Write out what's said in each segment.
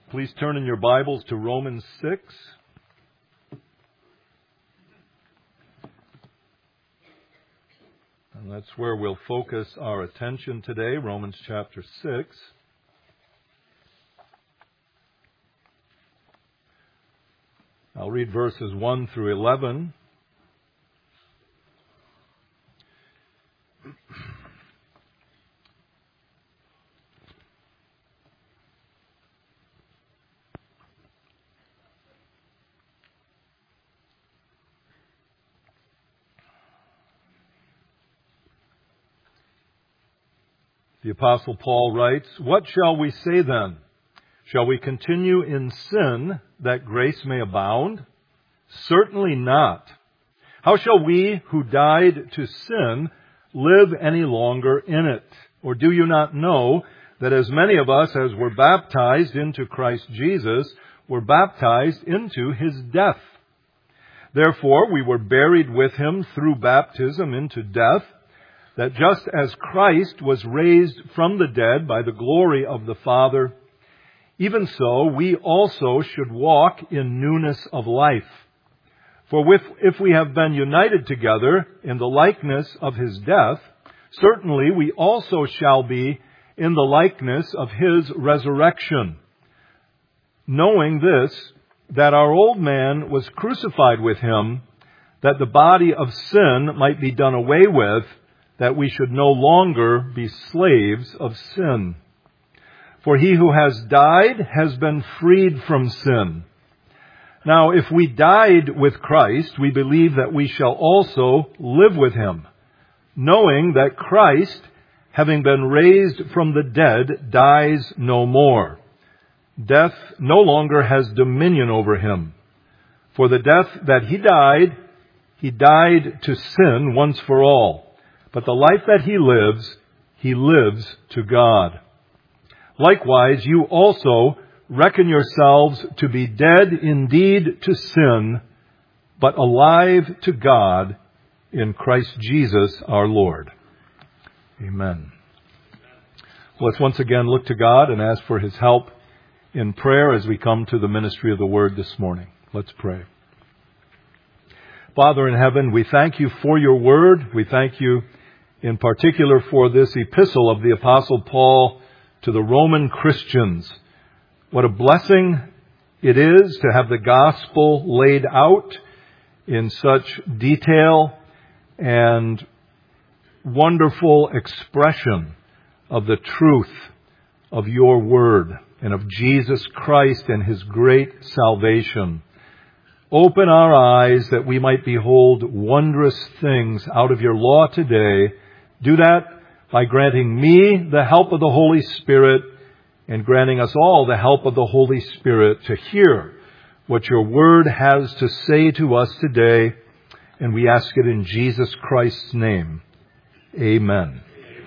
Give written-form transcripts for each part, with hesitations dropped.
Please turn in your Bibles to Romans 6. And that's where we'll focus our attention today, Romans chapter 6. I'll read verses 1 through 11. The Apostle Paul writes, "What shall we say then? Shall we continue in sin that grace may abound? Certainly not. How shall we who died to sin live any longer in it? Or do you not know that as many of us as were baptized into Christ Jesus were baptized into His death? Therefore we were buried with Him through baptism into death, that just as Christ was raised from the dead by the glory of the Father, even so we also should walk in newness of life. For if we have been united together in the likeness of His death, certainly we also shall be in the likeness of His resurrection. Knowing this, that our old man was crucified with Him, that the body of sin might be done away with, that we should no longer be slaves of sin. For he who has died has been freed from sin. Now, if we died with Christ, we believe that we shall also live with Him, knowing that Christ, having been raised from the dead, dies no more. Death no longer has dominion over Him. For the death that He died to sin once for all. But the life that He lives to God. Likewise, you also reckon yourselves to be dead indeed to sin, but alive to God in Christ Jesus our Lord. Amen. Let's once again look to God and ask for His help in prayer as we come to the ministry of the Word this morning. Let's pray. Father in heaven, we thank You for Your Word. We thank You in particular for this epistle of the Apostle Paul to the Roman Christians. What a blessing it is to have the gospel laid out in such detail and wonderful expression of the truth of Your word and of Jesus Christ and His great salvation. Open our eyes that we might behold wondrous things out of Your law today. Do that by granting me the help of the Holy Spirit and granting us all the help of the Holy Spirit to hear what Your word has to say to us today. And we ask it in Jesus Christ's name. Amen.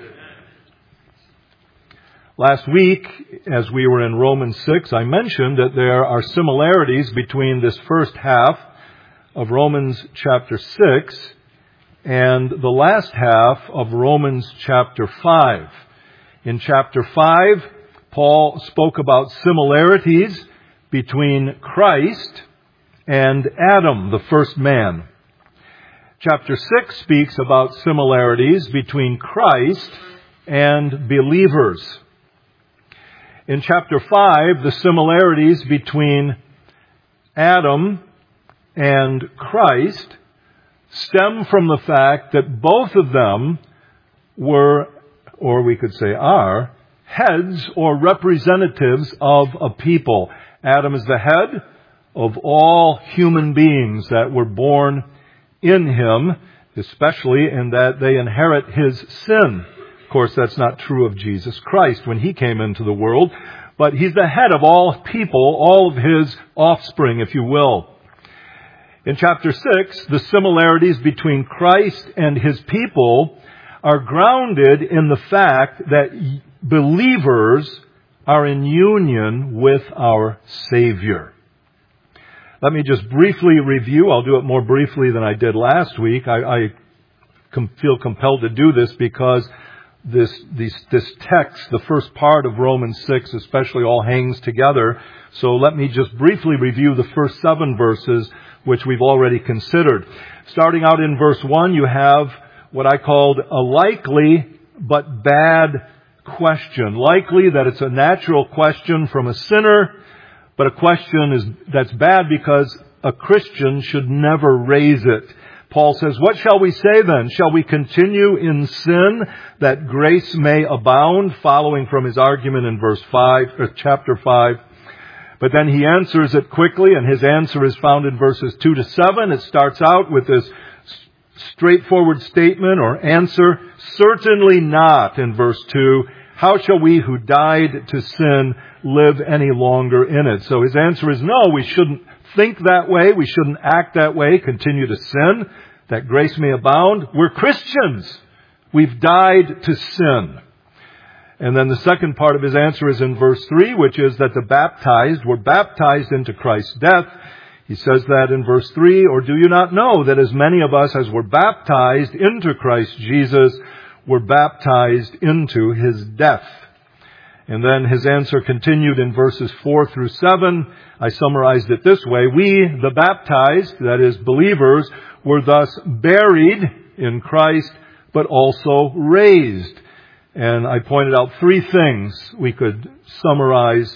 Last week, as we were in Romans 6, I mentioned that there are similarities between this first half of Romans chapter 6 and the last half of Romans chapter 5. In chapter 5, Paul spoke about similarities between Christ and Adam, the first man. Chapter 6 speaks about similarities between Christ and believers. In chapter 5, the similarities between Adam and Christ stem from the fact that both of them were, or we could say are, heads or representatives of a people. Adam is the head of all human beings that were born in him, especially in that they inherit his sin. Of course, that's not true of Jesus Christ when He came into the world, but He's the head of all people, all of His offspring, if you will. In chapter 6, the similarities between Christ and His people are grounded in the fact that believers are in union with our Savior. Let me just briefly review. I'll do it more briefly than I did last week. I feel compelled to do this because this text, the first part of Romans 6 especially, all hangs together. So let me just briefly review the first 7 verses, which we've already considered. Starting out in verse 1, you have what I called a likely but bad question. Likely that it's a natural question from a sinner, but a question that's bad because a Christian should never raise it. Paul says, "What shall we say then? Shall we continue in sin that grace may abound?" Following from his argument in chapter 5. But then he answers it quickly, and his answer is found in verses 2 to 7. It starts out with this straightforward statement or answer, "Certainly not," in verse 2. "How shall we who died to sin live any longer in it?" So his answer is no, we shouldn't think that way. We shouldn't act that way. Continue to sin, that grace may abound. We're Christians. We've died to sin. And then the second part of his answer is in verse 3, which is that the baptized were baptized into Christ's death. He says that in verse 3, "Or do you not know that as many of us as were baptized into Christ Jesus were baptized into his death?" And then his answer continued in verses 4 through 7. I summarized it this way: "We, the baptized," that is believers, "were thus buried in Christ, but also raised." And I pointed out 3 things we could summarize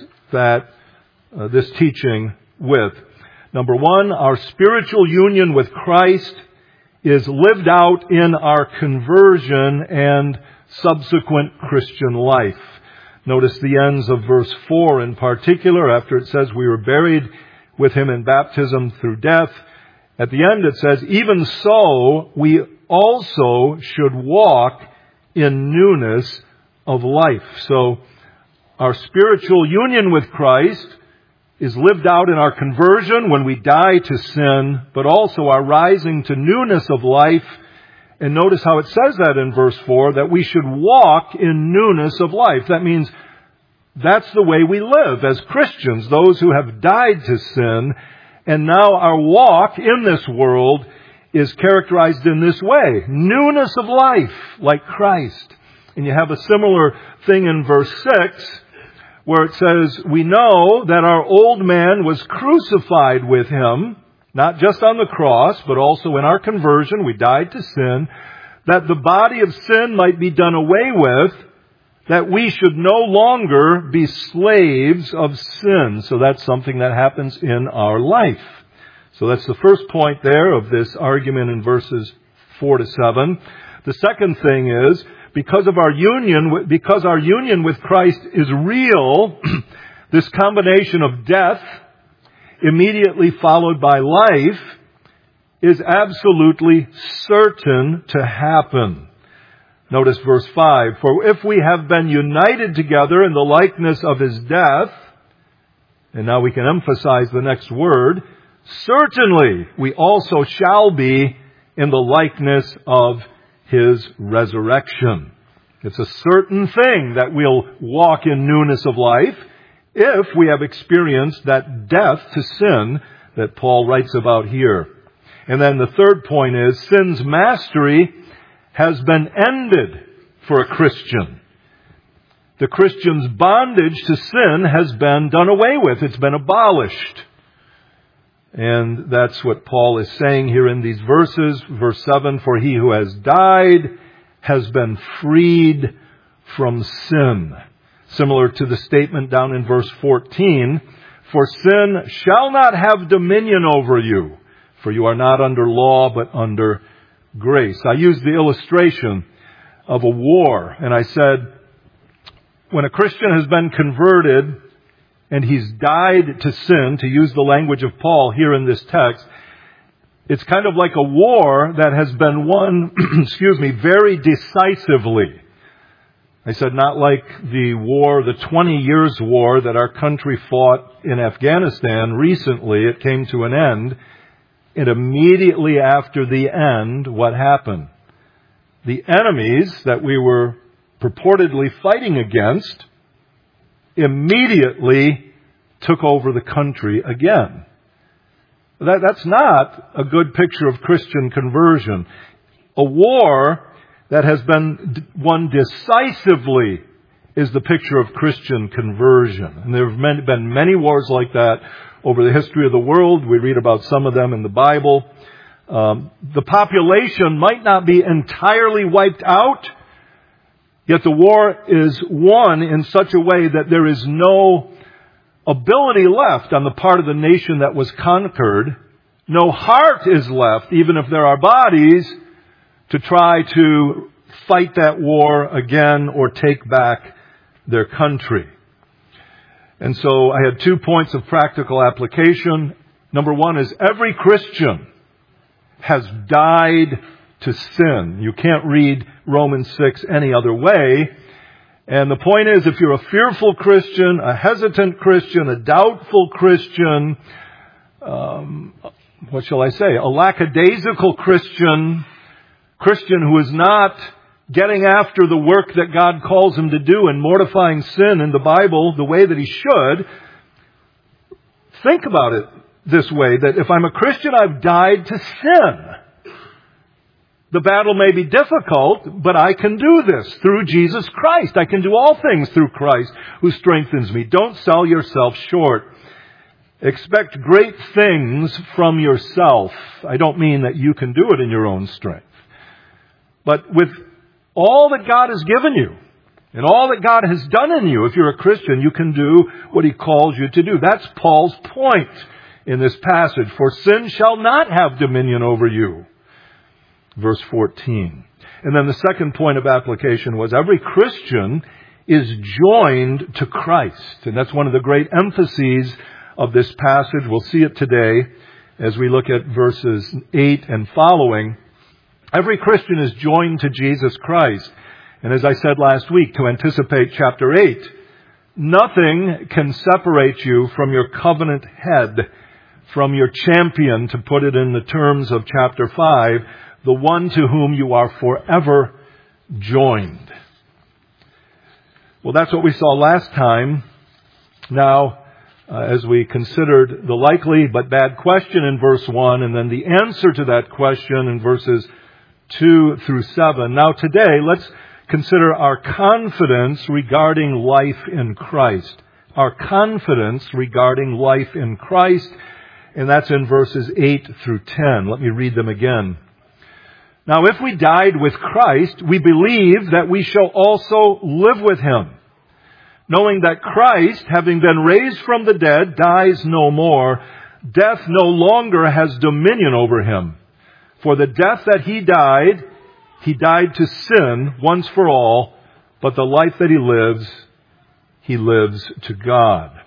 this teaching with. Number 1, our spiritual union with Christ is lived out in our conversion and subsequent Christian life. Notice the ends of verse 4 in particular, after it says we were buried with him in baptism through death. At the end it says, "Even so, we also should walk in newness of life." So our spiritual union with Christ is lived out in our conversion when we die to sin, but also our rising to newness of life. And notice how it says that in verse 4, that we should walk in newness of life. That means that's the way we live as Christians, those who have died to sin. And now our walk in this world is characterized in this way: newness of life, like Christ. And you have a similar thing in verse 6, where it says, "We know that our old man was crucified with him," not just on the cross, but also in our conversion, we died to sin, "that the body of sin might be done away with, that we should no longer be slaves of sin." So that's something that happens in our life. So that's the first point there of this argument in verses 4 to 7. The second thing is, because our union with Christ is real, this combination of death immediately followed by life is absolutely certain to happen. Notice verse 5, "For if we have been united together in the likeness of his death," and now we can emphasize the next word, "certainly we also shall be in the likeness of his resurrection." It's a certain thing that we'll walk in newness of life if we have experienced that death to sin that Paul writes about here. And then the third point is, sin's mastery has been ended for a Christian. The Christian's bondage to sin has been done away with. It's been abolished. And that's what Paul is saying here in these verses. Verse 7, "For he who has died has been freed from sin." Similar to the statement down in verse 14, "For sin shall not have dominion over you, for you are not under law, but under grace." I used the illustration of a war, and I said, when a Christian has been converted and he's died to sin, to use the language of Paul here in this text, it's kind of like a war that has been won, very decisively. I said, not like the war, the 20 years war that our country fought in Afghanistan recently. It came to an end. And immediately after the end, what happened? The enemies that we were purportedly fighting against immediately took over the country again. That's not a good picture of Christian conversion. A war that has been won decisively is the picture of Christian conversion. And there have been many wars like that over the history of the world. We read about some of them in the Bible. The population might not be entirely wiped out, yet the war is won in such a way that there is no ability left on the part of the nation that was conquered. No heart is left, even if there are bodies, to try to fight that war again or take back their country. And so I had 2 points of practical application. Number one is every Christian has died to sin. You can't read Romans 6 any other way. And the point is, if you're a fearful Christian, a hesitant Christian, a doubtful Christian, what shall I say, a lackadaisical Christian who is not getting after the work that God calls him to do and mortifying sin in the Bible the way that he should, think about it this way, that if I'm a Christian, I've died to sin. The battle may be difficult, but I can do this through Jesus Christ. I can do all things through Christ who strengthens me. Don't sell yourself short. Expect great things from yourself. I don't mean that you can do it in your own strength. But with all that God has given you and all that God has done in you, if you're a Christian, you can do what he calls you to do. That's Paul's point in this passage. For sin shall not have dominion over you. Verse 14. And then the second point of application was every Christian is joined to Christ. And that's one of the great emphases of this passage. We'll see it today as we look at verses 8 and following. Every Christian is joined to Jesus Christ. And as I said last week, to anticipate chapter 8, nothing can separate you from your covenant head, from your champion, to put it in the terms of chapter 5, the one to whom you are forever joined. Well, that's what we saw last time. Now, as we considered the likely but bad question in verse 1, and then the answer to that question in verses 2 through 7. Now today, let's consider our confidence regarding life in Christ. Our confidence regarding life in Christ, and that's in verses 8 through 10. Let me read them again. Now, if we died with Christ, we believe that we shall also live with him, knowing that Christ, having been raised from the dead, dies no more. Death no longer has dominion over him. For the death that he died to sin once for all, but the life that he lives to God.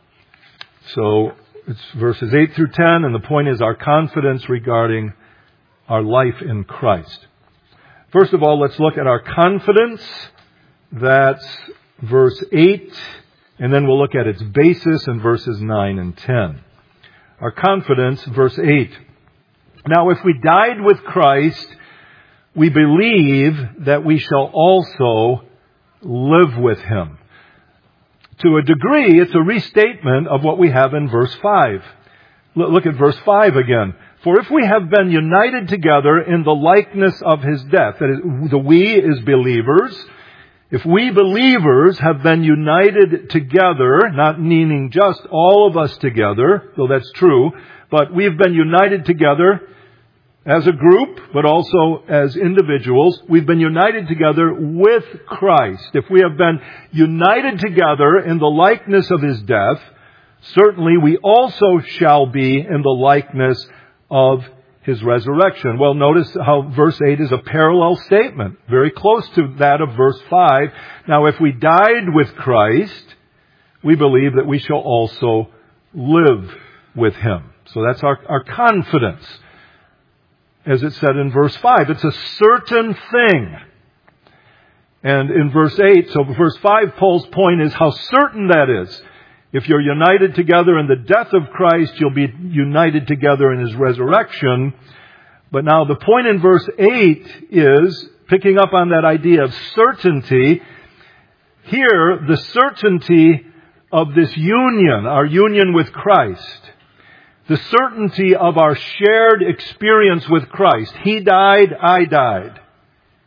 So it's verses 8 through 10, and the point is our confidence regarding our life in Christ. First of all, let's look at our confidence. That's verse 8, and then we'll look at its basis in verses 9 and 10. Our confidence, verse 8. Now, if we died with Christ, we believe that we shall also live with him. To a degree, it's a restatement of what we have in verse 5. Look at verse 5 again. For if we have been united together in the likeness of his death, that is, the we is believers, if we believers have been united together, not meaning just all of us together, though that's true, but we've been united together as a group, but also as individuals. We've been united together with Christ. If we have been united together in the likeness of his death, certainly we also shall be in the likeness of his resurrection. Well, notice how verse 8 is a parallel statement, very close to that of verse 5. Now, if we died with Christ, we believe that we shall also live with him. So that's our confidence. As it said in verse 5, it's a certain thing. And in verse 8, so verse 5, Paul's point is how certain that is. If you're united together in the death of Christ, you'll be united together in his resurrection. But now the point in verse 8 is, picking up on that idea of certainty, here the certainty of this union, our union with Christ, the certainty of our shared experience with Christ. He died, I died.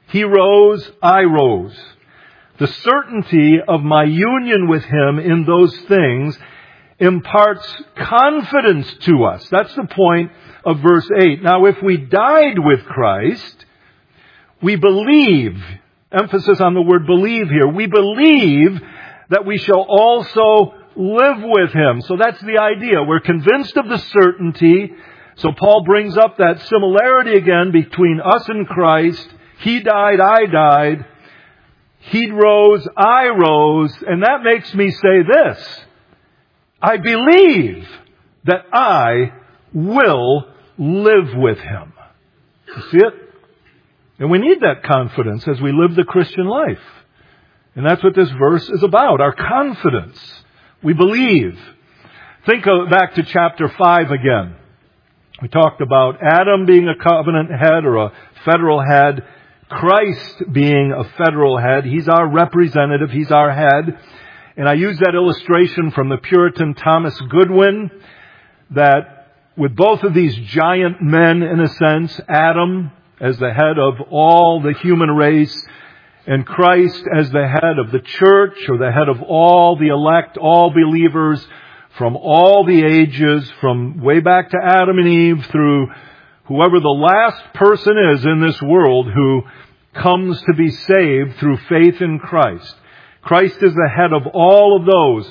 He rose, I rose. The certainty of my union with Him in those things imparts confidence to us. That's the point of verse 8. Now, if we died with Christ, we believe, emphasis on the word believe here, we believe that we shall also live with Him. So that's the idea. We're convinced of the certainty. So Paul brings up that similarity again between us and Christ. He died, I died. He rose, I rose. And that makes me say this: I believe that I will live with Him. You see it? And we need that confidence as we live the Christian life. And that's what this verse is about, our confidence. We believe. Think back to chapter 5 again. We talked about Adam being a covenant head or a federal head, Christ being a federal head. He's our representative. He's our head. And I use that illustration from the Puritan Thomas Goodwin, that with both of these giant men, in a sense, Adam as the head of all the human race, and Christ as the head of the church, or the head of all the elect, all believers from all the ages, from way back to Adam and Eve through whoever the last person is in this world who comes to be saved through faith in Christ. Christ is the head of all of those.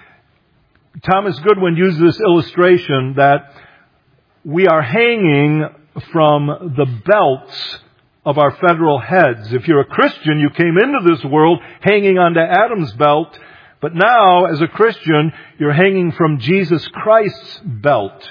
Thomas Goodwin uses this illustration that we are hanging from the belts of our federal heads. If you're a Christian, you came into this world hanging onto Adam's belt, but now, as a Christian, you're hanging from Jesus Christ's belt.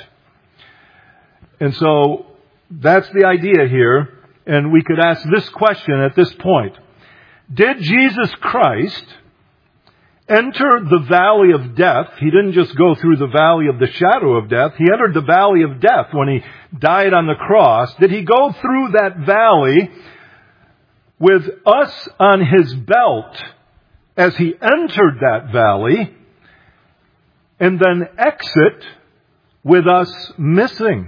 And so, that's the idea here. And we could ask this question at this point: did Jesus Christ enter the valley of death? He didn't just go through the valley of the shadow of death. He entered the valley of death when He died on the cross. Did He go through that valley with us on His belt as He entered that valley, and then exit with us missing?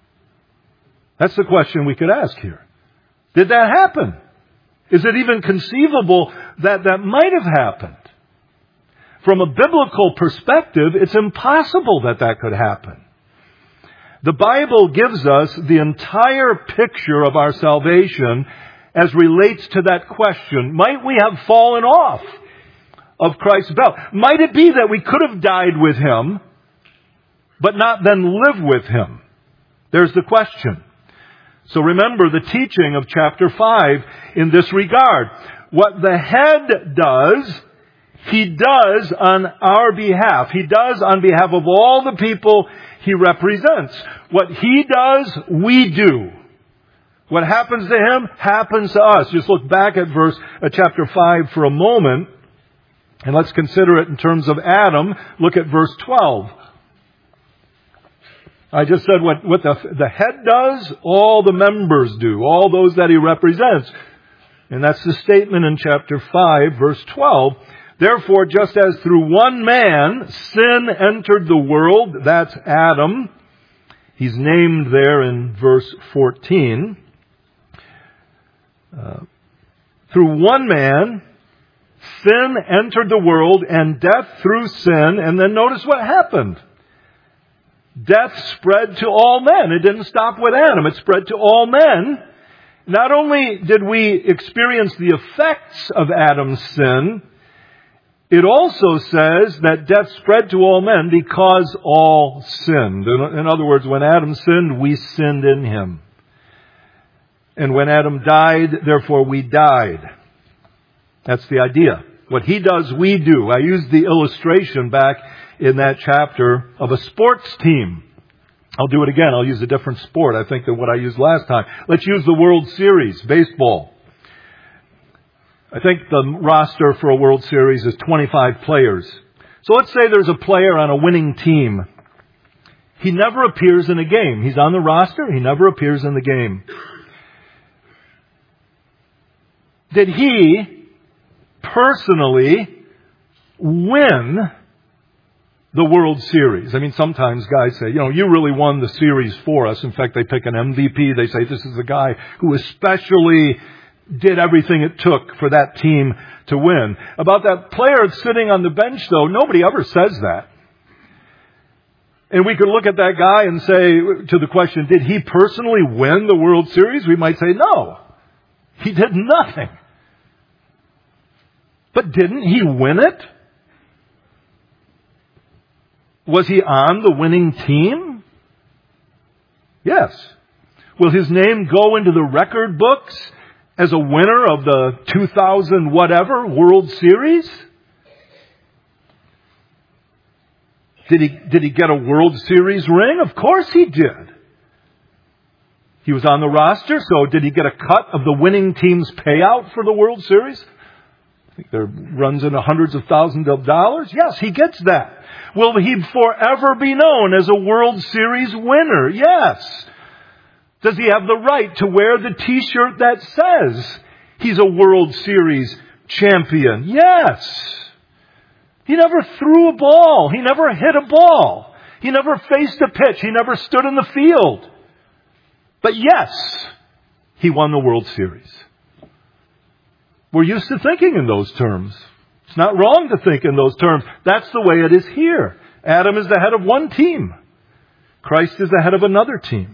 That's the question we could ask here. Did that happen? Is it even conceivable that that might have happened? From a biblical perspective, it's impossible that that could happen. The Bible gives us the entire picture of our salvation as relates to that question. Might we have fallen off of Christ's belt? Might it be that we could have died with Him, but not then live with Him? There's the question. So remember the teaching of chapter 5 in this regard. What the head does, He does on our behalf. He does on behalf of all the people He represents. What He does, we do. What happens to Him, happens to us. Just look back at chapter 5 for a moment, and let's consider it in terms of Adam. Look at verse 12. I just said what the head does, all the members do, all those that He represents. And that's the statement in chapter 5, verse 12. Therefore, just as through one man sin entered the world, that's Adam. He's named there in verse 14. Through one man, sin entered the world, and death through sin. And then notice what happened. Death spread to all men. It didn't stop with Adam. It spread to all men. Not only did we experience the effects of Adam's sin, it also says that death spread to all men because all sinned. In other words, when Adam sinned, we sinned in him. And when Adam died, therefore we died. That's the idea. What he does, we do. I used the illustration back in that chapter of a sports team. I'll do it again. I'll use a different sport, I think, than what I used last time. Let's use the World Series, baseball. I think the roster for a World Series is 25 players. So let's say there's a player on a winning team. He never appears in a game. He's on the roster. He never appears in the game. Did he personally win the World Series? I mean, sometimes guys say, you really won the series for us. In fact, they pick an MVP. They say, this is the guy who especially did everything it took for that team to win. About that player sitting on the bench, though, nobody ever says that. And we could look at that guy and say, to the question, did he personally win the World Series? We might say, no. He did nothing. But didn't he win it? Was he on the winning team? Yes. Will his name go into the record books as a winner of the 2000 whatever World Series? Did he get a World Series ring? Of course he did. He was on the roster, so did he get a cut of the winning team's payout for the World Series? I think there runs into hundreds of thousands of dollars. Yes, he gets that. Will he forever be known as a World Series winner? Yes. Does he have the right to wear the t-shirt that says he's a World Series champion? Yes. He never threw a ball. He never hit a ball. He never faced a pitch. He never stood in the field. But yes, he won the World Series. We're used to thinking in those terms. It's not wrong to think in those terms. That's the way it is here. Adam is the head of one team. Christ is the head of another team.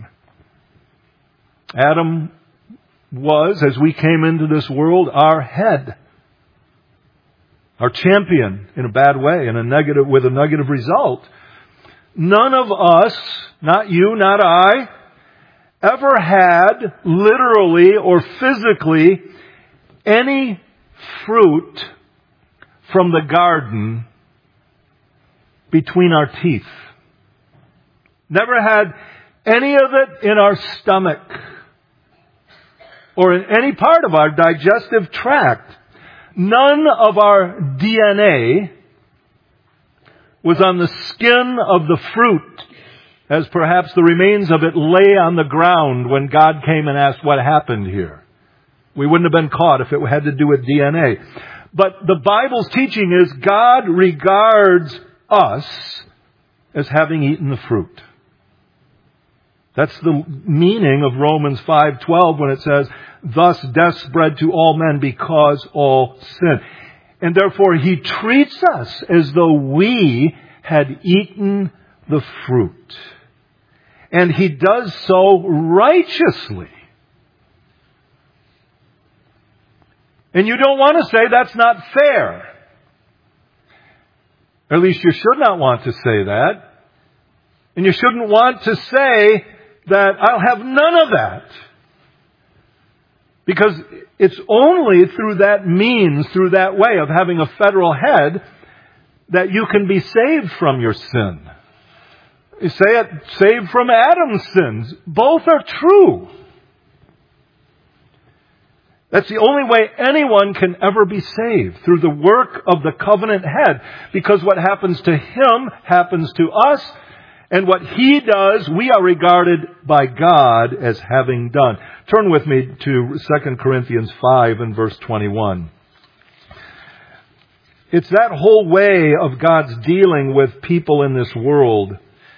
Adam was, as we came into this world, our head. Our champion in a bad way, with a negative result. None of us, not you, not I, ever had literally or physically any fruit from the garden between our teeth. Never had any of it in our stomach or in any part of our digestive tract. None of our DNA was on the skin of the fruit, as perhaps the remains of it lay on the ground when God came and asked what happened here. We wouldn't have been caught if it had to do with DNA. But the Bible's teaching is God regards us as having eaten the fruit. That's the meaning of Romans 5:12 when it says, thus death spread to all men because all sin. And therefore he treats us as though we had eaten the fruit. And he does so righteously. And you don't want to say that's not fair. Or at least you should not want to say that. And you shouldn't want to say that I'll have none of that. Because it's only through that means, through that way of having a federal head, that you can be saved from your sin. You say it, saved from Adam's sins. Both are true. That's the only way anyone can ever be saved, through the work of the covenant head. Because what happens to him happens to us, and what he does, we are regarded by God as having done. Turn with me to 2 Corinthians 5 and verse 21. It's that whole way of God's dealing with people in this world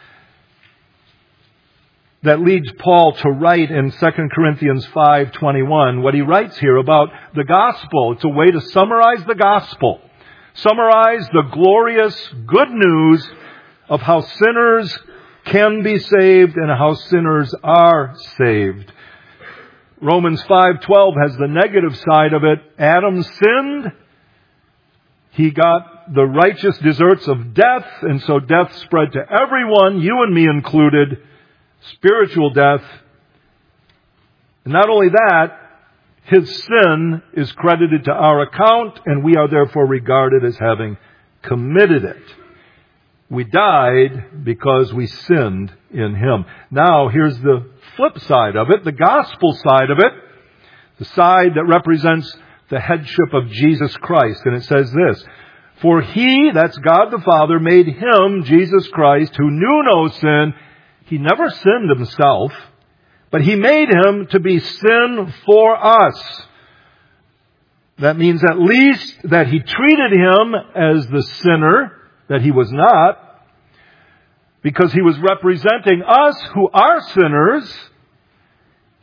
that leads Paul to write in 2 Corinthians 5:21 what he writes here about the gospel. It's a way to summarize the gospel. Summarize the glorious good news of how sinners can be saved and how sinners are saved. Romans 5:12 has the negative side of it. Adam sinned. He got the righteous deserts of death, and so death spread to everyone, you and me included, spiritual death. And not only that, his sin is credited to our account, and we are therefore regarded as having committed it. We died because we sinned in him. Now, here's the flip side of it, the gospel side of it, the side that represents the headship of Jesus Christ. And it says this, for he, that's God the Father, made him, Jesus Christ, who knew no sin. He never sinned himself, but he made him to be sin for us. That means at least that he treated him as the sinner that he was not, because he was representing us who are sinners.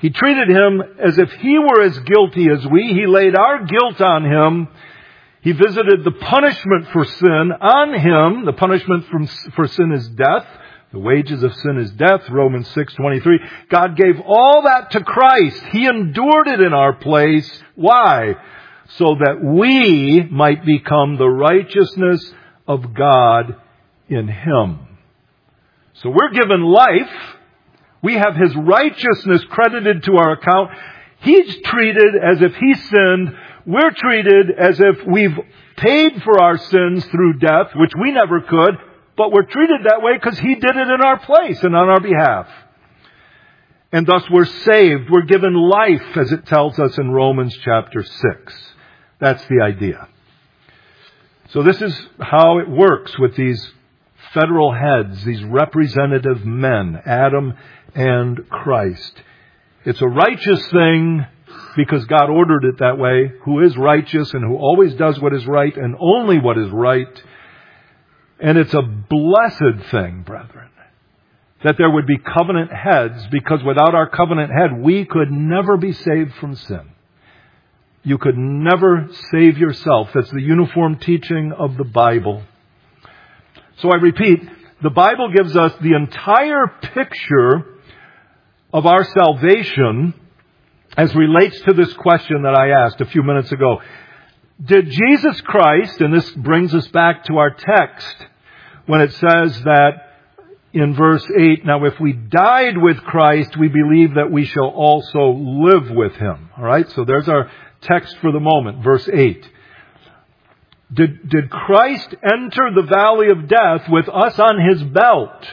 He treated him as if he were as guilty as we. He laid our guilt on him. He visited the punishment for sin on him. The punishment for sin is death. The wages of sin is death, Romans 6:23. God gave all that to Christ. He endured it in our place. Why? So that we might become the righteousness of God in Him. So we're given life. We have His righteousness credited to our account. He's treated as if He sinned. We're treated as if we've paid for our sins through death, which we never could. But we're treated that way because He did it in our place and on our behalf. And thus we're saved. We're given life, as it tells us in Romans chapter 6. That's the idea. So this is how it works with these federal heads, these representative men, Adam and Christ. It's a righteous thing because God ordered it that way, who is righteous and who always does what is right and only what is right. And it's a blessed thing, brethren, that there would be covenant heads, because without our covenant head, we could never be saved from sin. You could never save yourself. That's the uniform teaching of the Bible. So I repeat, the Bible gives us the entire picture of our salvation as relates to this question that I asked a few minutes ago. Did Jesus Christ, and this brings us back to our text, when it says that in verse 8, now if we died with Christ, we believe that we shall also live with Him. All right, so there's our text for the moment, verse 8. Did Christ enter the valley of death with us on His belt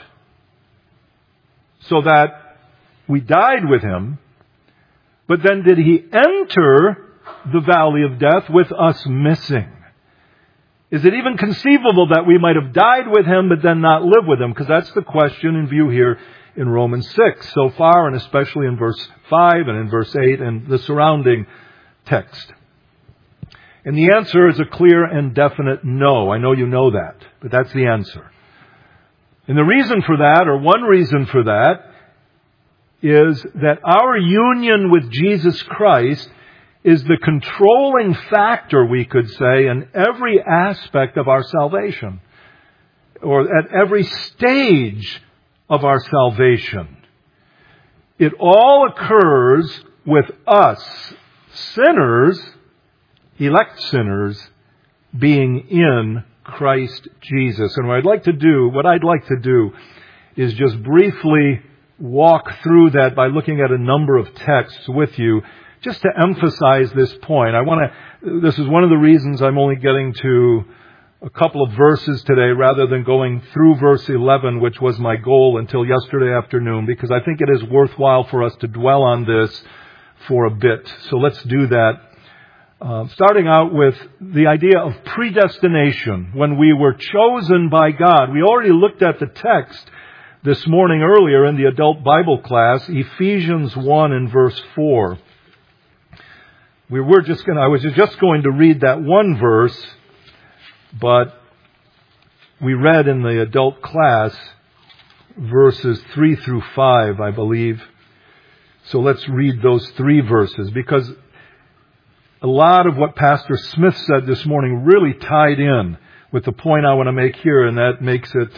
so that we died with Him? But then did He enter the valley of death with us missing? Is it even conceivable that we might have died with Him but then not live with Him? Because that's the question in view here in Romans 6 so far, and especially in verse 5 and in verse 8 and the surrounding text. And the answer is a clear and definite no. I know you know that, but that's the answer. And the reason for that, or one reason for that, is that our union with Jesus Christ is the controlling factor, we could say, in every aspect of our salvation, or at every stage of our salvation. It all occurs with us, sinners, elect sinners, being in Christ Jesus. And what I'd like to do is just briefly walk through that by looking at a number of texts with you, just to emphasize this point. This is one of the reasons I'm only getting to a couple of verses today rather than going through verse 11, which was my goal until yesterday afternoon, because I think it is worthwhile for us to dwell on this for a bit. So let's do that. Starting out with the idea of predestination. When we were chosen by God, we already looked at the text this morning earlier in the adult Bible class, Ephesians 1 and verse 4. I was just going to read that one verse, but we read in the adult class verses 3 through 5, I believe. So let's read those three verses, because a lot of what Pastor Smith said this morning really tied in with the point I want to make here, and that makes it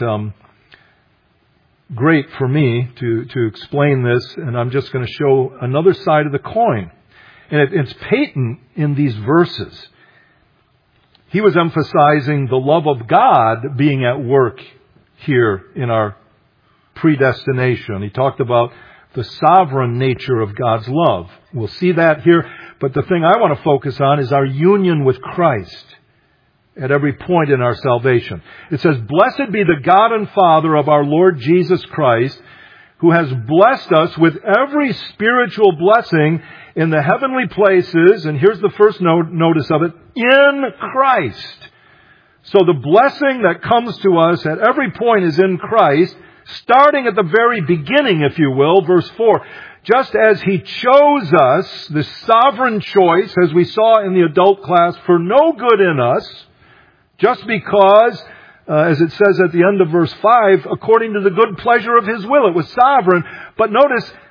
great for me to explain this, and I'm just going to show another side of the coin. And it's patent in these verses. He was emphasizing the love of God being at work here in our predestination. He talked about the sovereign nature of God's love. We'll see that here. But the thing I want to focus on is our union with Christ at every point in our salvation. It says, "Blessed be the God and Father of our Lord Jesus Christ, who has blessed us with every spiritual blessing in the heavenly places," and here's the first notice of it, "in Christ." So the blessing that comes to us at every point is in Christ, starting at the very beginning, if you will, verse 4. Just as He chose us, this sovereign choice, as we saw in the adult class, for no good in us, just because, as it says at the end of verse 5, according to the good pleasure of His will. It was sovereign. But notice,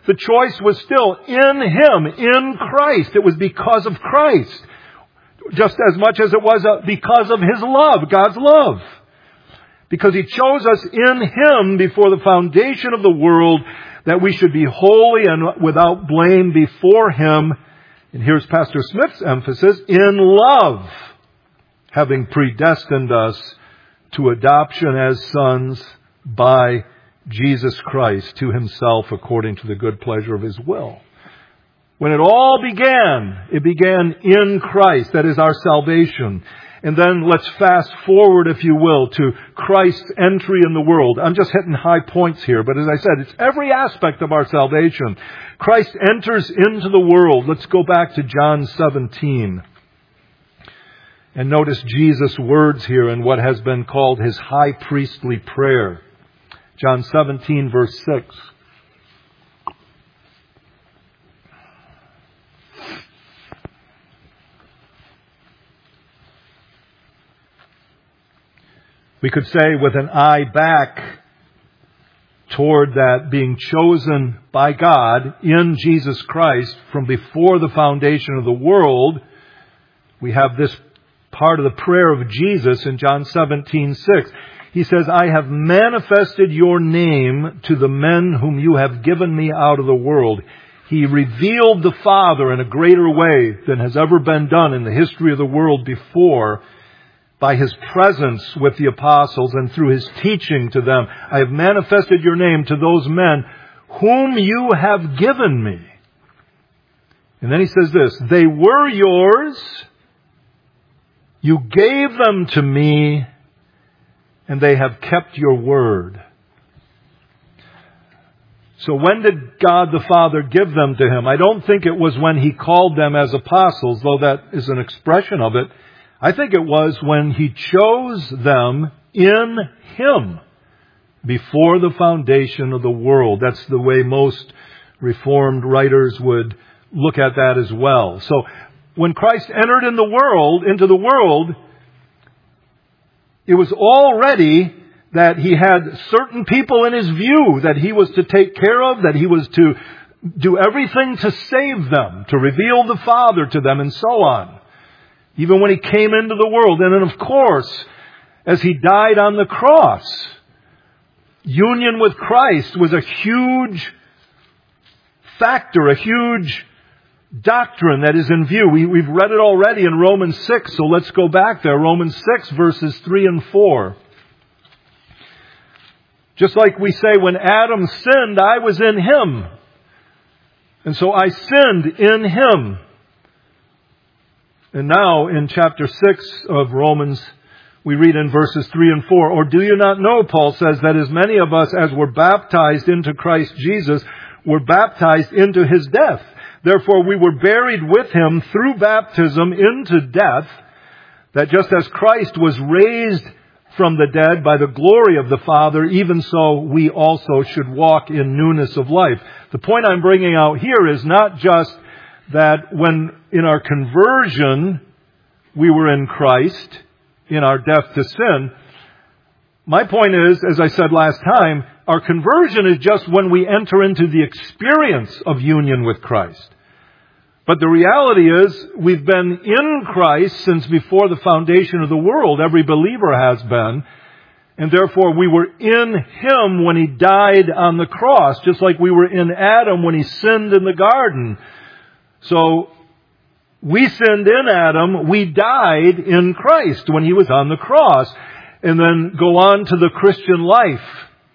The choice was still in Him, in Christ. It was because of Christ. Just as much as it was because of His love, God's love. Because He chose us in Him before the foundation of the world, that we should be holy and without blame before Him. And here's Pastor Smith's emphasis, in love, having predestined us to adoption as sons by Jesus Christ to Himself according to the good pleasure of His will. When it all began, it began in Christ. That is our salvation. And then let's fast forward, if you will, to Christ's entry in the world. I'm just hitting high points here, but as I said, it's every aspect of our salvation. Christ enters into the world. Let's go back to John 17. And notice Jesus' words here in what has been called His high priestly prayer. John 17, verse 6. We could say with an eye back toward that being chosen by God in Jesus Christ from before the foundation of the world, we have this part of the prayer of Jesus in John 17:6. He says, I have manifested your name to the men whom you have given me out of the world. He revealed the Father in a greater way than has ever been done in the history of the world before, by His presence with the apostles and through His teaching to them. I have manifested your name to those men whom you have given me. And then He says this, they were yours, you gave them to me, and they have kept your word. So when did God the Father give them to Him? I don't think it was when He called them as apostles, though that is an expression of it. I think it was when He chose them in Him before the foundation of the world. That's the way most Reformed writers would look at that as well. So when Christ entered into the world, it was already that He had certain people in His view that He was to take care of, that He was to do everything to save them, to reveal the Father to them, and so on. Even when He came into the world. And then, of course, as He died on the cross, union with Christ was a huge factor, a huge doctrine that is in view. We've read it already in Romans 6, so let's go back there. Romans 6, verses 3 and 4. Just like we say, when Adam sinned, I was in him. And so I sinned in him. And now in chapter 6 of Romans, we read in verses 3 and 4, or do you not know, Paul says, that as many of us as were baptized into Christ Jesus were baptized into His death. Therefore we were buried with Him through baptism into death, that just as Christ was raised from the dead by the glory of the Father, even so we also should walk in newness of life. The point I'm bringing out here is not just that when in our conversion we were in Christ, in our death to sin. My point is, as I said last time, our conversion is just when we enter into the experience of union with Christ. But the reality is, we've been in Christ since before the foundation of the world. Every believer has been. And therefore, we were in Him when He died on the cross, just like we were in Adam when he sinned in the garden. So, we sinned in Adam, we died in Christ when He was on the cross. And then go on to the Christian life.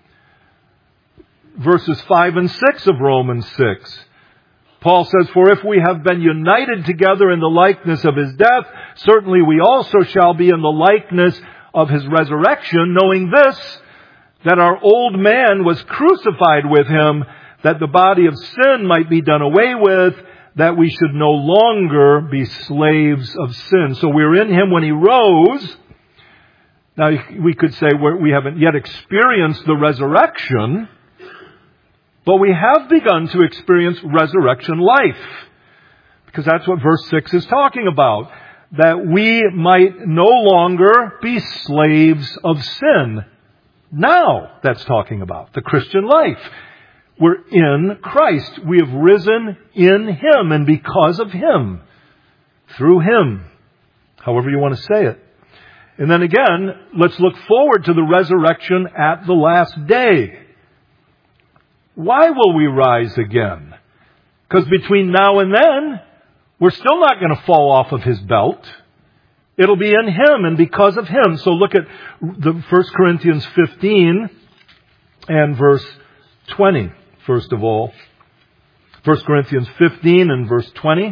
Verses 5 and 6 of Romans 6. Paul says, for if we have been united together in the likeness of His death, certainly we also shall be in the likeness of His resurrection, knowing this, that our old man was crucified with Him, that the body of sin might be done away with, that we should no longer be slaves of sin. So we're in Him when He rose. Now we could say we haven't yet experienced the resurrection, but we have begun to experience resurrection life. Because that's what verse 6 is talking about. That we might no longer be slaves of sin. Now that's talking about the Christian life. We're in Christ. We have risen in Him and because of Him. Through Him. However you want to say it. And then again, let's look forward to the resurrection at the last day. Why will we rise again? Because between now and then, we're still not going to fall off of His belt. It'll be in Him and because of Him. So look at the 1 Corinthians 15 and verse 20, first of all. 1 Corinthians 15 and verse 20.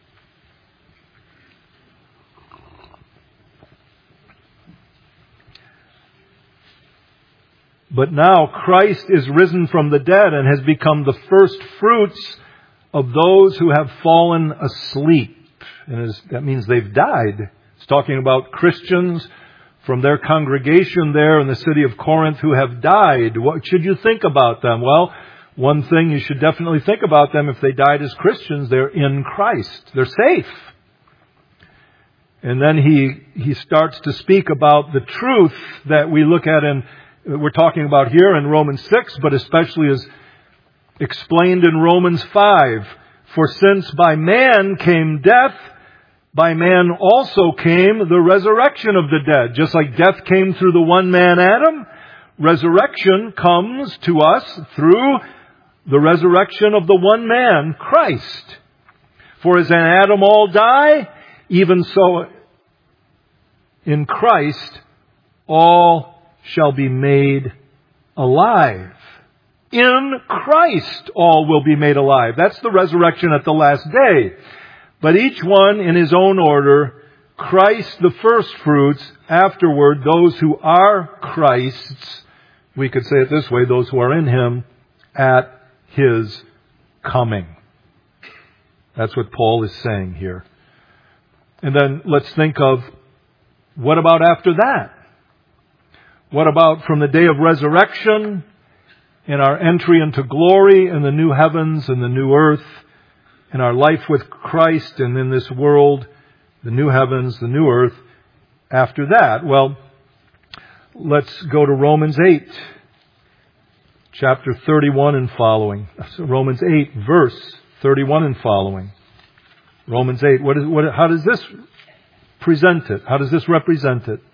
But now Christ is risen from the dead and has become the first fruits of those who have fallen asleep. And that means they've died. It's talking about Christians from their congregation there in the city of Corinth who have died. What should you think about them? Well, one thing you should definitely think about them, if they died as Christians, they're in Christ. They're safe. And then he starts to speak about the truth that we look at we're talking about here in Romans 6, but especially as explained in Romans 5. For since by man came death, by man also came the resurrection of the dead. Just like death came through the one man Adam, resurrection comes to us through the resurrection of the one man, Christ. For as in Adam all die, even so in Christ all shall be made alive. In Christ all will be made alive. That's the resurrection at the last day. But each one in his own order, Christ the first fruits, afterward those who are Christ's, we could say it this way, those who are in Him at His coming. That's what Paul is saying here. And then let's think of, what about after that? What about from the day of resurrection and our entry into glory in the new heavens and the new earth, in our life with Christ and in this world, the new heavens, the new earth, after that? Well, let's go to Romans 8, chapter 31 and following. So Romans 8, verse 31 and following. Romans 8, how does this present it? How does this represent it?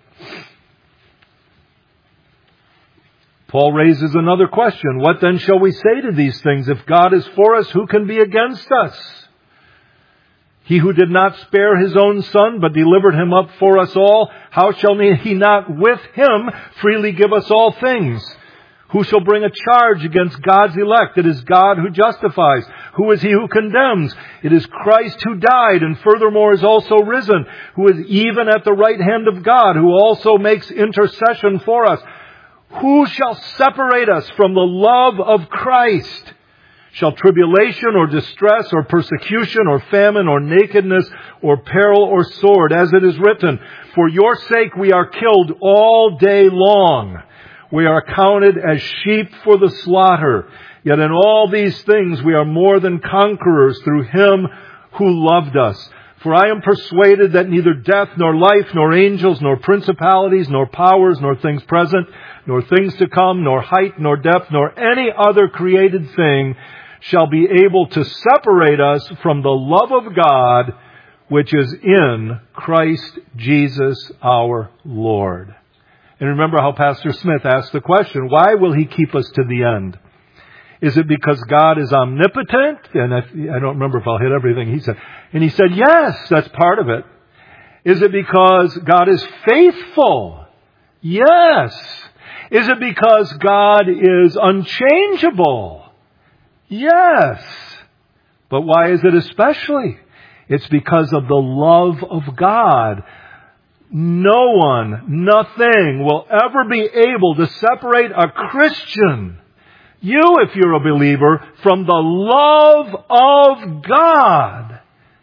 Paul raises another question. What then shall we say to these things? If God is for us, who can be against us? He who did not spare His own Son, but delivered Him up for us all, how shall He not with Him freely give us all things? Who shall bring a charge against God's elect? It is God who justifies. Who is He who condemns? It is Christ who died and furthermore is also risen, who is even at the right hand of God, who also makes intercession for us. Who shall separate us from the love of Christ? Shall tribulation or distress or persecution or famine or nakedness or peril or sword, as it is written, for your sake we are killed all day long. We are counted as sheep for the slaughter. Yet in all these things we are more than conquerors through Him who loved us. For I am persuaded that neither death, nor life, nor angels, nor principalities, nor powers, nor things present, nor things to come, nor height, nor depth, nor any other created thing shall be able to separate us from the love of God, which is in Christ Jesus our Lord. And remember how Pastor Smith asked the question, why will He keep us to the end? Is it because God is omnipotent? And I don't remember if I'll hit everything he said. And he said, yes, that's part of it. Is it because God is faithful? Yes. Is it because God is unchangeable? Yes. But why is it especially? It's because of the love of God. No one, nothing will ever be able to separate a Christian, you if you're a believer, from the love of God.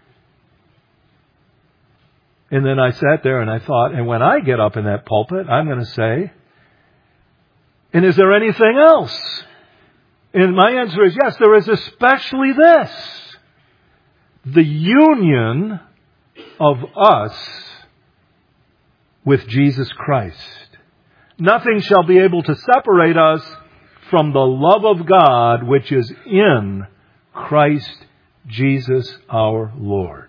And then I sat there and I thought, and when I get up in that pulpit, I'm going to say, and is there anything else? And my answer is yes, there is especially this. The union of us with Jesus Christ. Nothing shall be able to separate us from the love of God which is in Christ Jesus our Lord.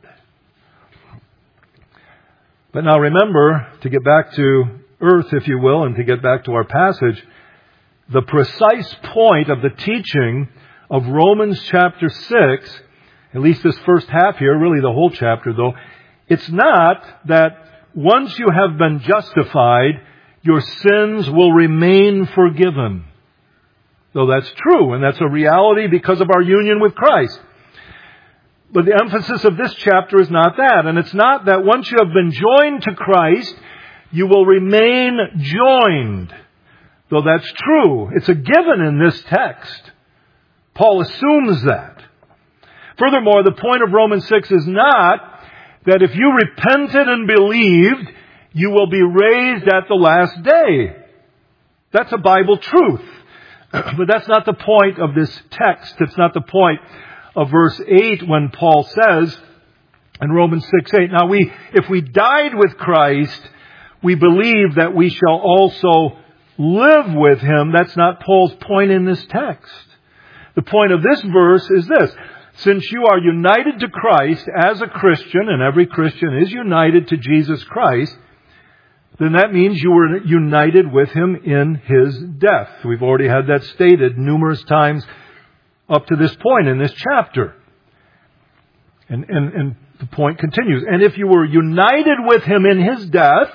But now remember, to get back to earth, if you will, and to get back to our passage, the precise point of the teaching of Romans chapter 6, at least this first half here, really the whole chapter though, it's not that once you have been justified, your sins will remain forgiven. Though that's true, and that's a reality because of our union with Christ. But the emphasis of this chapter is not that. And it's not that once you have been joined to Christ, you will remain joined. Though that's true. It's a given in this text. Paul assumes that. Furthermore, the point of Romans 6 is not that if you repented and believed, you will be raised at the last day. That's a Bible truth. But that's not the point of this text. It's not the point of verse 8 when Paul says in Romans 6:8, now if we died with Christ, we believe that we shall also live with Him. That's not Paul's point in this text. The point of this verse is this. Since you are united to Christ as a Christian, and every Christian is united to Jesus Christ, then that means you were united with Him in His death. We've already had that stated numerous times up to this point in this chapter. And the point continues. And if you were united with Him in His death,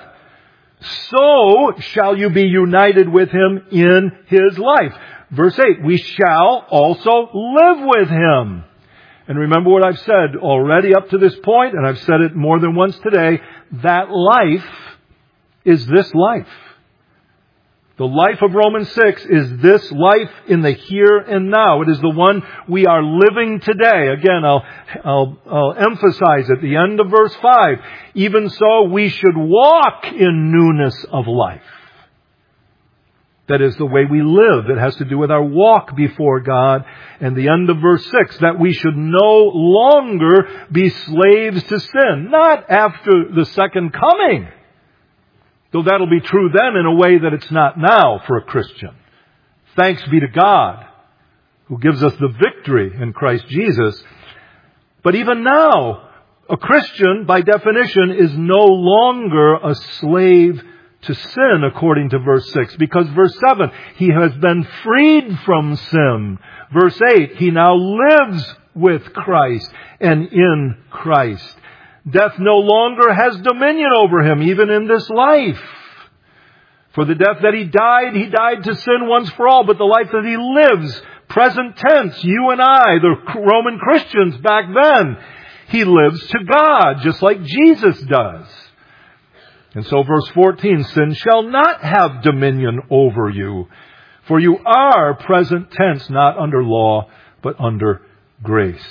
so shall you be united with Him in His life. Verse 8, we shall also live with Him. And remember what I've said already up to this point, and I've said it more than once today, that life is this life. The life of Romans 6 is this life in the here and now. It is the one we are living today. Again, I'll emphasize at the end of verse 5, even so we should walk in newness of life. That is the way we live. It has to do with our walk before God. And the end of verse 6, that we should no longer be slaves to sin. Not after the second coming. Though that'll be true then in a way that it's not now for a Christian. Thanks be to God, who gives us the victory in Christ Jesus. But even now, a Christian, by definition, is no longer a slave to sin, according to verse 6. Because verse 7, he has been freed from sin. Verse 8, he now lives with Christ and in Christ. Death no longer has dominion over him, even in this life. For the death that he died to sin once for all. But the life that he lives, present tense, you and I, the Roman Christians back then, he lives to God, just like Jesus does. And so verse 14, sin shall not have dominion over you. For you are, present tense, not under law, but under grace.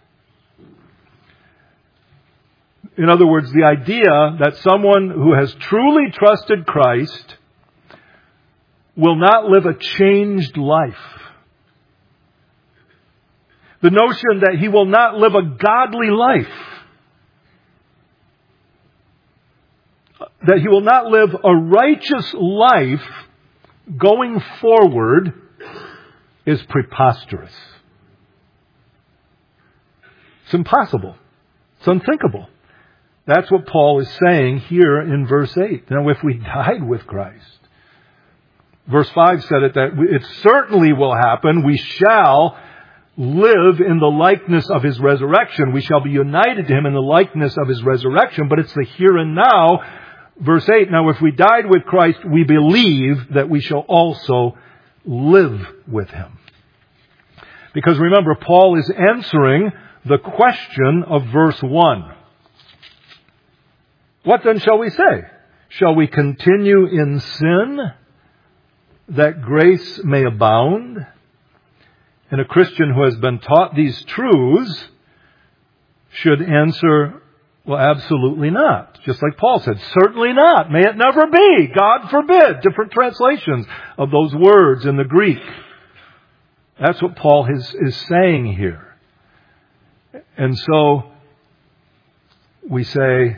In other words, the idea that someone who has truly trusted Christ will not live a changed life. The notion that he will not live a godly life. That he will not live a righteous life going forward is preposterous. It's impossible. It's unthinkable. That's what Paul is saying here in verse 8. Now, if we died with Christ, verse 5 said it, that it certainly will happen. We shall live in the likeness of His resurrection. We shall be united to Him in the likeness of His resurrection. But it's the here and now. Verse 8, now if we died with Christ, we believe that we shall also live with Him. Because remember, Paul is answering the question of verse 1. What then shall we say? Shall we continue in sin that grace may abound? And a Christian who has been taught these truths should answer, well, absolutely not. Just like Paul said, certainly not. May it never be. God forbid. Different translations of those words in the Greek. That's what Paul is saying here. And so we say,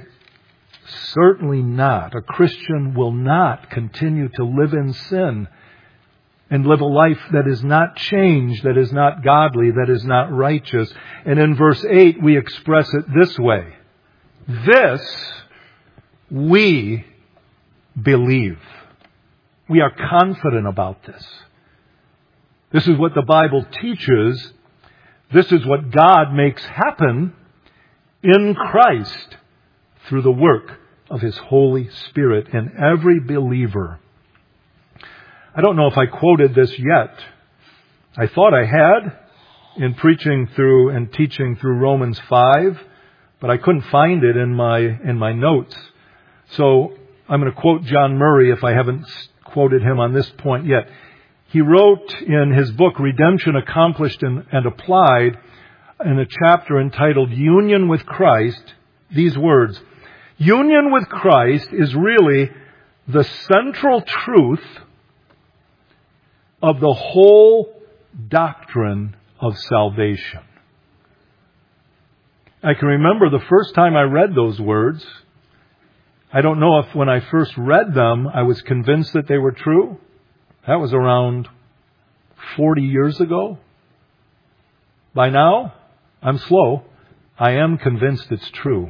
certainly not. A Christian will not continue to live in sin and live a life that is not changed, that is not godly, that is not righteous. And in verse 8, we express it this way. This we believe. We are confident about this. This is what the Bible teaches. This is what God makes happen in Christ through the work of His Holy Spirit in every believer. I don't know if I quoted this yet. I thought I had in preaching through and teaching through Romans 5, but I couldn't find it in my notes. So I'm going to quote John Murray if I haven't quoted him on this point yet. He wrote in his book, Redemption Accomplished and Applied, in a chapter entitled Union with Christ, these words: union with Christ is really the central truth of the whole doctrine of salvation. I can remember the first time I read those words. I don't know if when I first read them, I was convinced that they were true. That was around 40 years ago. By now, I'm slow. I am convinced it's true.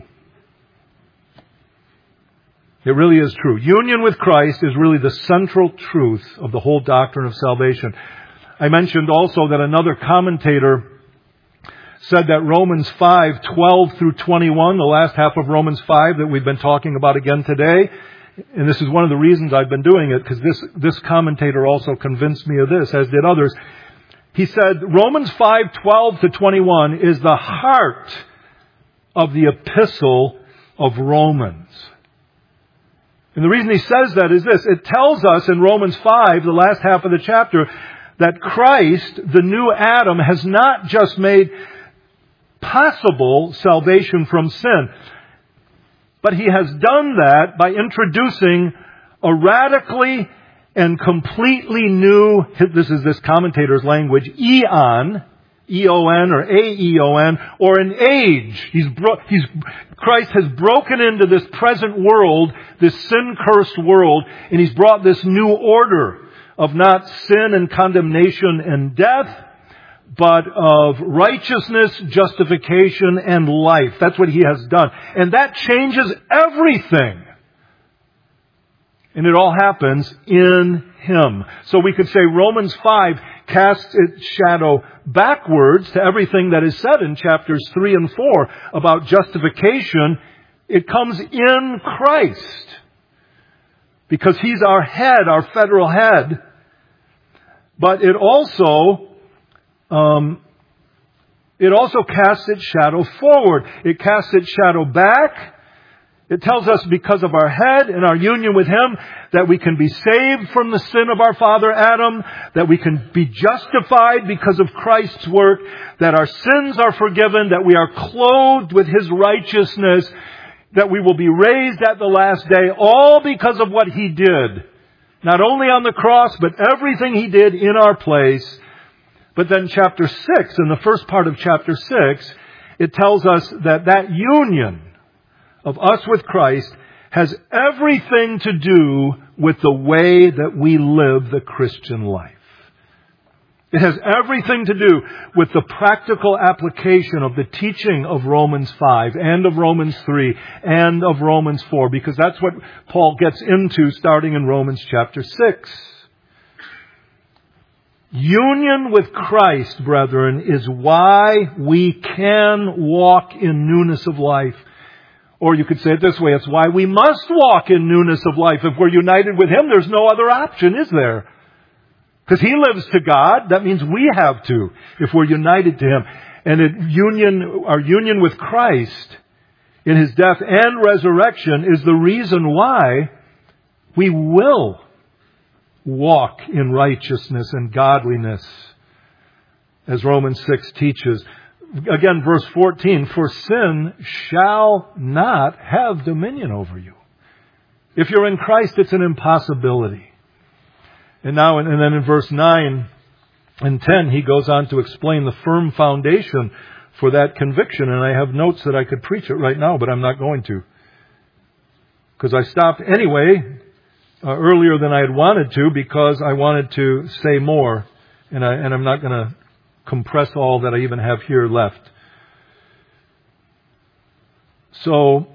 It really is true. Union with Christ is really the central truth of the whole doctrine of salvation. I mentioned also that another commentator said that Romans 5:12 through 21, the last half of Romans 5 that we've been talking about again today, and this is one of the reasons I've been doing it, because this commentator also convinced me of this, as did others. He said Romans 5:12 to 21 is the heart of the epistle of Romans. And the reason he says that is this. It tells us in Romans 5, the last half of the chapter, that Christ, the new Adam, has not just made possible salvation from sin, but He has done that by introducing a radically and completely new, this is this commentator's language, eon, E-O-N or A-E-O-N, or an age. Christ has broken into this present world, this sin-cursed world, and He's brought this new order of not sin and condemnation and death, but of righteousness, justification, and life. That's what He has done. And that changes everything. And it all happens in Him. So we could say Romans 5 casts its shadow backwards to everything that is said in chapters 3 and 4 about justification. It comes in Christ, because He's our head, our federal head. But it also casts its shadow forward. It casts its shadow back. It tells us because of our head and our union with Him that we can be saved from the sin of our father Adam, that we can be justified because of Christ's work, that our sins are forgiven, that we are clothed with His righteousness, that we will be raised at the last day, all because of what He did. Not only on the cross, but everything He did in our place. But then chapter 6, in the first part of chapter 6, it tells us that union of us with Christ has everything to do with the way that we live the Christian life. It has everything to do with the practical application of the teaching of Romans 5 and of Romans 3 and of Romans 4, because that's what Paul gets into starting in Romans chapter 6. Union with Christ, brethren, is why we can walk in newness of life. Or you could say it this way, it's why we must walk in newness of life. If we're united with Him, there's no other option, is there? Because He lives to God, that means we have to, if we're united to Him. And our union with Christ in His death and resurrection is the reason why we will walk in righteousness and godliness, as Romans 6 teaches. Again, verse 14, for sin shall not have dominion over you. If you're in Christ, it's an impossibility. And then in verse 9 and 10, he goes on to explain the firm foundation for that conviction. And I have notes that I could preach it right now, but I'm not going to. Because I stopped anyway earlier than I had wanted to because I wanted to say more, and I'm not going to compress all that I even have here left. So,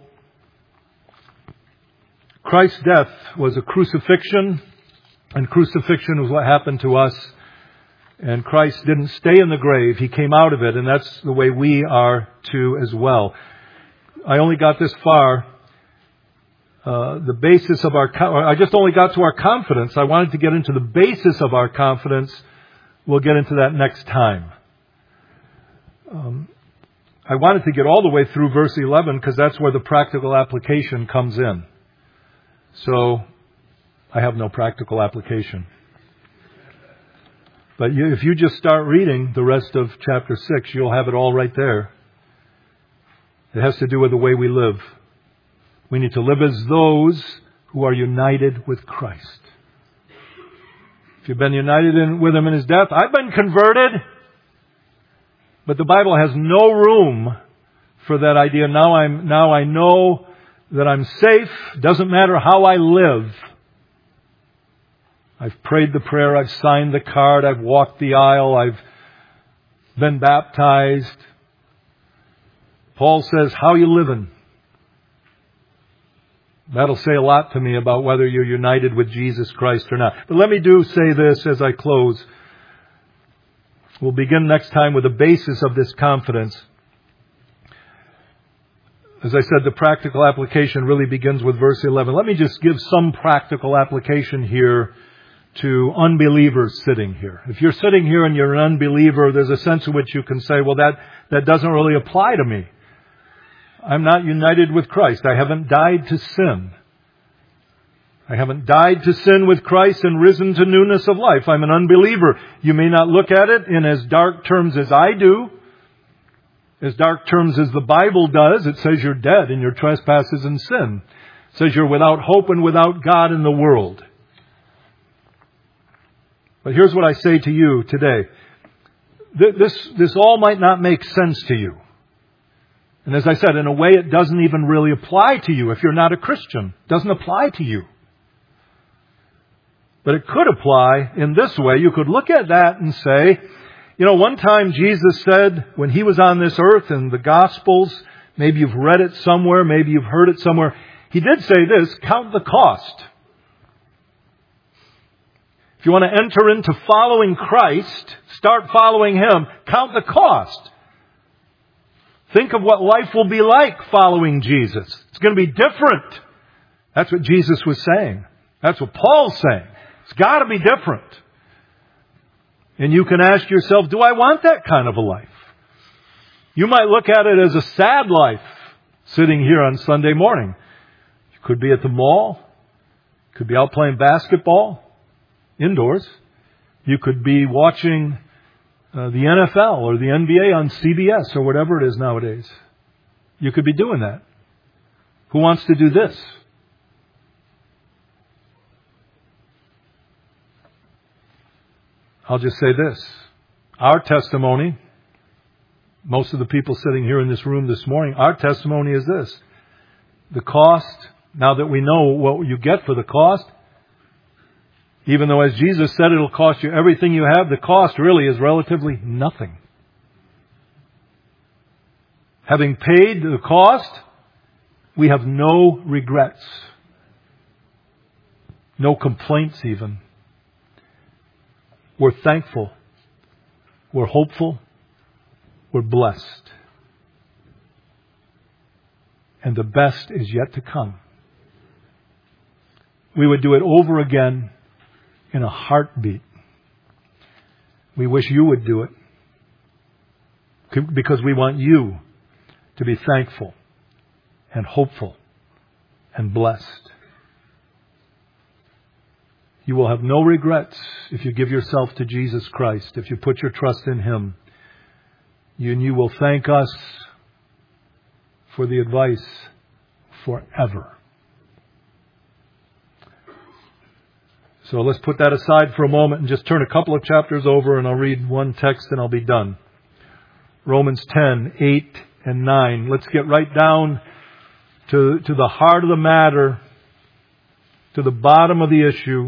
Christ's death was a crucifixion, and crucifixion was what happened to us. And Christ didn't stay in the grave. He came out of it, and that's the way we are too as well. I only got this far. The basis of I just only got to our confidence. I wanted to get into the basis of our confidence. We'll get into that next time. I wanted to get all the way through verse 11 because that's where the practical application comes in. So, I have no practical application. But if you just start reading the rest of chapter 6, you'll have it all right there. It has to do with the way we live. We need to live as those who are united with Christ. If you've been united with Him in His death, I've been converted. But the Bible has no room for that idea. Now I know that I'm safe. Doesn't matter how I live. I've prayed the prayer. I've signed the card. I've walked the aisle. I've been baptized. Paul says, how you living? That'll say a lot to me about whether you're united with Jesus Christ or not. But let me say this as I close. We'll begin next time with the basis of this confidence. As I said, the practical application really begins with verse 11. Let me just give some practical application here to unbelievers sitting here. If you're sitting here and you're an unbeliever, there's a sense in which you can say, well, that doesn't really apply to me. I'm not united with Christ. I haven't died to sin. I haven't died to sin with Christ and risen to newness of life. I'm an unbeliever. You may not look at it in as dark terms as I do, as dark terms as the Bible does. It says you're dead in your trespasses and sin. It says you're without hope and without God in the world. But here's what I say to you today. This all might not make sense to you. And as I said, in a way it doesn't even really apply to you if you're not a Christian. It doesn't apply to you. But it could apply in this way. You could look at that and say, one time Jesus said when He was on this earth in the Gospels, maybe you've read it somewhere, maybe you've heard it somewhere. He did say this, count the cost. If you want to enter into following Christ, start following Him, count the cost. Think of what life will be like following Jesus. It's going to be different. That's what Jesus was saying. That's what Paul's saying. It's got to be different. And you can ask yourself, do I want that kind of a life? You might look at it as a sad life sitting here on Sunday morning. You could be at the mall. You could be out playing basketball indoors. You could be watching the NFL or the NBA on CBS or whatever it is nowadays. You could be doing that. Who wants to do this? I'll just say this. Our testimony, most of the people sitting here in this room this morning, our testimony is this. The cost, now that we know what you get for the cost, even though as Jesus said it'll cost you everything you have, the cost really is relatively nothing. Having paid the cost, we have no regrets. No complaints even. We're thankful. We're hopeful. We're blessed. And the best is yet to come. We would do it over again in a heartbeat. We wish you would do it. Because we want you to be thankful and hopeful and blessed. You will have no regrets if you give yourself to Jesus Christ, if you put your trust in Him. You will thank us for the advice forever. So let's put that aside for a moment and just turn a couple of chapters over, and I'll read one text and I'll be done. Romans 10, 8 and 9. Let's get right down to the heart of the matter. to the bottom of the issue.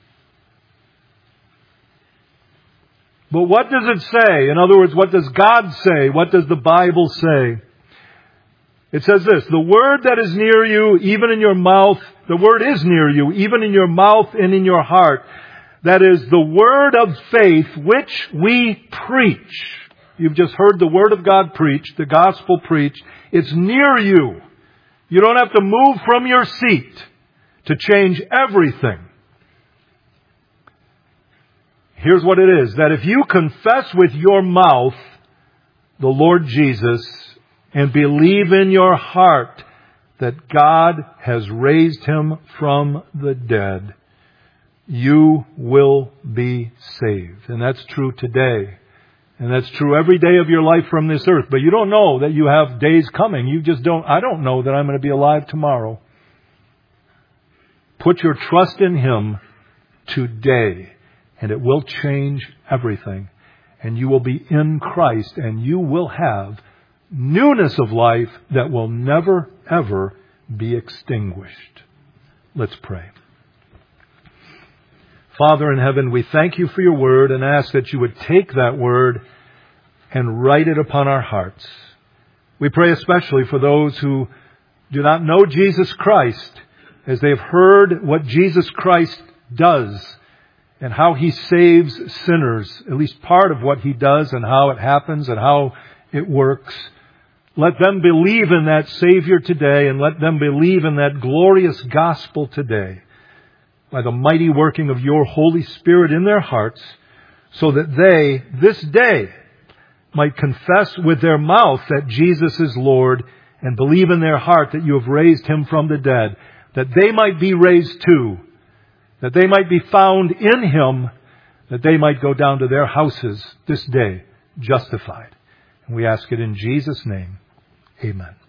But what does it say? In other words, what does God say? What does the Bible say? It says this, the word that is near you, even in your mouth, the word is near you, even in your mouth and in your heart. That is the word of faith which we preach. You've just heard the word of God preached, the gospel preached. It's near you. You don't have to move from your seat to change everything. Here's what it is, that if you confess with your mouth the Lord Jesus and believe in your heart that God has raised Him from the dead, you will be saved. And that's true today. And that's true every day of your life from this earth. But you don't know that you have days coming. I don't know that I'm going to be alive tomorrow. Put your trust in Him today, and it will change everything. And you will be in Christ, and you will have newness of life that will never, ever be extinguished. Let's pray. Father in heaven, we thank you for your word and ask that you would take that word and write it upon our hearts. We pray especially for those who do not know Jesus Christ, as they have heard what Jesus Christ does and how He saves sinners, at least part of what He does and how it happens and how it works. Let them believe in that Savior today, and let them believe in that glorious gospel today by the mighty working of your Holy Spirit in their hearts, so that they, this day, might confess with their mouth that Jesus is Lord and believe in their heart that you have raised Him from the dead, that they might be raised too, that they might be found in Him, that they might go down to their houses this day justified. And we ask it in Jesus' name. Amen.